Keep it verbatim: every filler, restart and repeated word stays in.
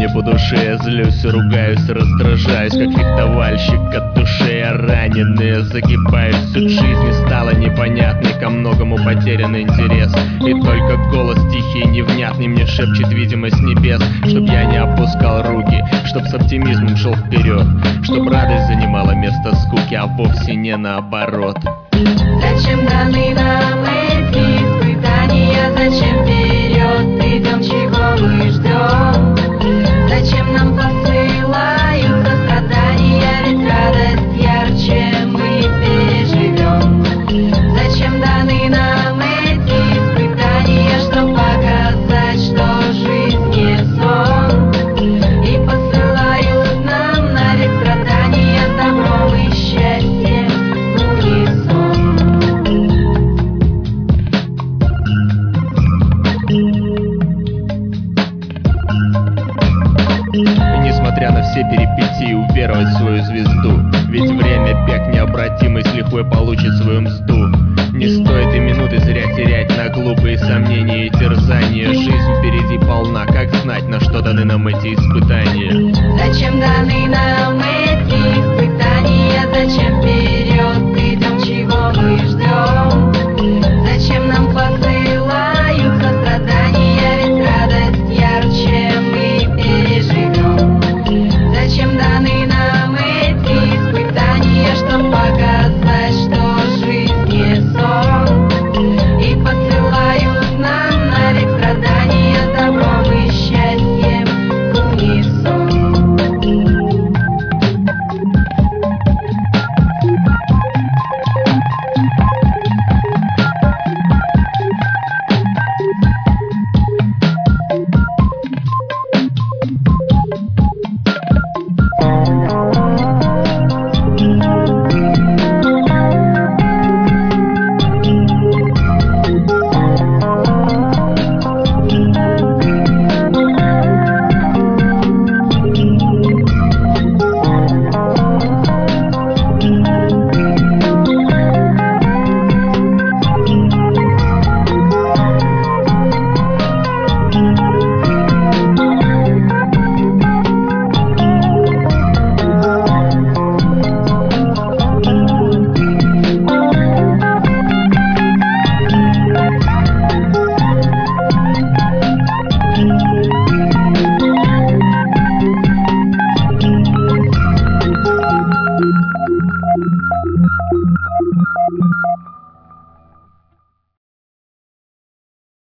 мне по душе. Я злюсь, ругаюсь, раздражаюсь, как фехтовальщик. От души я раненый, загибаюсь. Суть жизни стала непонятной, ко многому потерян интерес. И только голос тихий, невнятный мне шепчет видимость небес. Чтоб я не опускал руки, чтоб с оптимизмом шел вперед, чтоб радость занимала место скуки, а вовсе не наоборот. Зачем даны нам эти испытания? Зачем вперед идем, чего мы ждем? Зачем нам посылаются страдания? Ведь радость ярче мы переживем. Зачем даны нам эти испытания? Чтоб показать, что жизнь не сон. И посылают нам на век страдания с добром и счастьем в унисон. И несмотря на все перипетии, уверовать в свою звезду. Ведь время бег необратимый, с лихвой получит свою мзду. Не стоит и минуты зря терять на глупые сомнения и терзания. Жизнь впереди полна, как знать, на что даны нам эти испытания? Зачем даны нам эти испытания? Зачем вперед идем, чего мы ждем?